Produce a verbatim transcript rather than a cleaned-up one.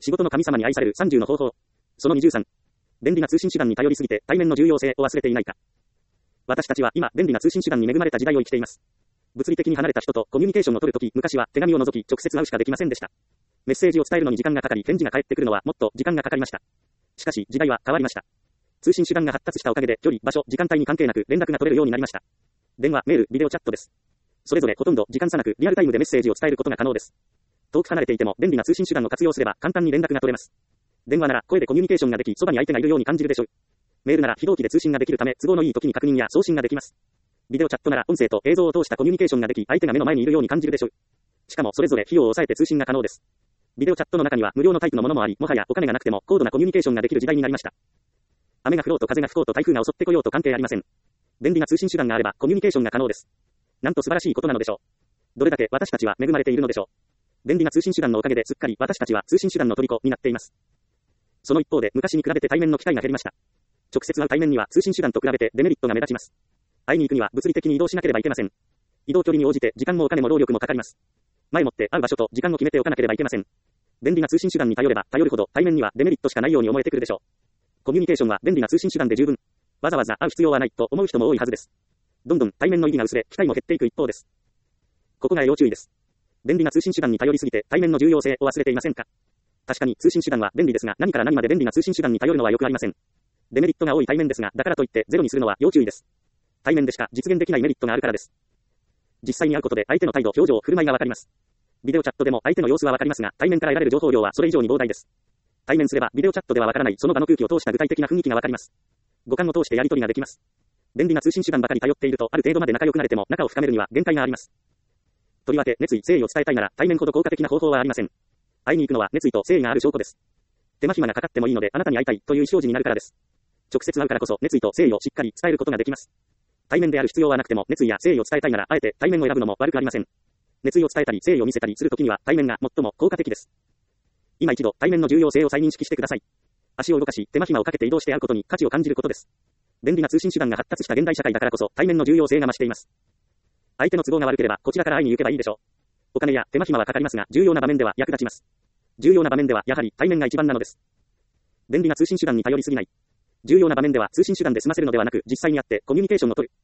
仕事の神様に愛されるさんじゅうの方法。そのにじゅうさん。便利な通信手段に頼りすぎて対面の重要性を忘れていないか。私たちは今、便利な通信手段に恵まれた時代を生きています。物理的に離れた人とコミュニケーションを取るとき、昔は手紙を除き直接会うしかできませんでした。メッセージを伝えるのに時間がかかり、返事が返ってくるのはもっと時間がかかりました。しかし、時代は変わりました。通信手段が発達したおかげで、距離、場所、時間帯に関係なく連絡が取れるようになりました。電話、メール、ビデオチャットです。それぞれほとんど時間差なくリアルタイムでメッセージを伝えることが可能です。遠く離れていても便利な通信手段を活用すれば簡単に連絡が取れます。電話なら声でコミュニケーションができ、そばに相手がいるように感じるでしょう。メールなら非同期で通信ができるため、都合のいい時に確認や送信ができます。ビデオチャットなら音声と映像を通したコミュニケーションができ、相手が目の前にいるように感じるでしょう。しかもそれぞれ費用を抑えて通信が可能です。ビデオチャットの中には無料のタイプのものもあり、もはやお金がなくても高度なコミュニケーションができる時代になりました。雨が降ろうと風が吹こうと台風が襲ってこようと関係ありません。便利な通信手段があればコミュニケーションが可能です。なんと素晴らしいことなのでしょう。どれだけ私たちは恵まれているのでしょう。便利な通信手段のおかげですっかり私たちは通信手段の虜になっています。その一方で昔に比べて対面の機会が減りました。直接会う対面には通信手段と比べてデメリットが目立ちます。会いに行くには物理的に移動しなければいけません。移動距離に応じて時間もお金も労力もかかります。前もって会う場所と時間を決めておかなければいけません。便利な通信手段に頼れば頼るほど対面にはデメリットしかないように思えてくるでしょう。コミュニケーションは便利な通信手段で十分。わざわざ会う必要はないと思う人も多いはずです。どんどん対面の意義が薄れ、機会も減っていく一方です。ここが要注意です。便利な通信手段に頼りすぎて対面の重要性を忘れていませんか？確かに通信手段は便利ですが、何から何まで便利な通信手段に頼るのはよくありません。デメリットが多い対面ですが、だからといってゼロにするのは要注意です。対面でしか実現できないメリットがあるからです。実際に会うことで相手の態度、表情、振る舞いがわかります。ビデオチャットでも相手の様子はわかりますが、対面から得られる情報量はそれ以上に膨大です。対面すればビデオチャットではわからないその場の空気を通した具体的な雰囲気がわかります。五感を通してやり取りができます。便利な通信手段ばかり頼っていると、ある程度まで仲良くなれても仲を深めるには限界があります。とりわけ熱意、誠意を伝えたいなら対面ほど効果的な方法はありません。会いに行くのは熱意と誠意がある証拠です。手間暇がかかってもいいのであなたに会いたいという意思表示になるからです。直接会うからこそ熱意と誠意をしっかり伝えることができます。対面である必要はなくても熱意や誠意を伝えたいならあえて対面を選ぶのも悪くありません。熱意を伝えたり誠意を見せたりするときには対面が最も効果的です。今一度対面の重要性を再認識してください。足を動かし手間暇をかけて移動して会うことに価値を感じることです。便利な通信手段が発達した現代社会だからこそ対面の重要性が増しています。相手の都合が悪ければこちらから会いに行けばいいでしょう。お金や手間暇はかかりますが重要な場面では役立ちます。重要な場面ではやはり対面が一番なのです。便利な通信手段に頼りすぎない。重要な場面では通信手段で済ませるのではなく実際に会ってコミュニケーションを取る。